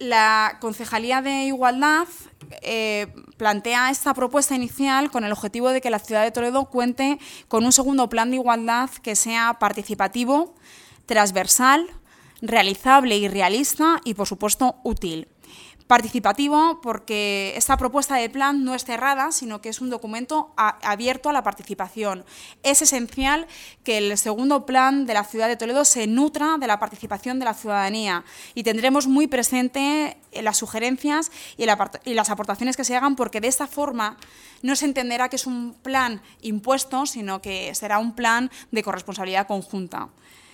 La Concejalía de Igualdad plantea esta propuesta inicial con el objetivo de que la ciudad de Toledo cuente con un segundo plan de igualdad que sea participativo, transversal, realizable y realista y, por supuesto, útil. Participativo porque esta propuesta de plan no es cerrada, sino que es un documento abierto a la participación. Es esencial que el segundo plan de la ciudad de Toledo se nutra de la participación de la ciudadanía y tendremos muy presente las sugerencias y las aportaciones que se hagan, porque de esta forma no se entenderá que es un plan impuesto, sino que será un plan de corresponsabilidad conjunta.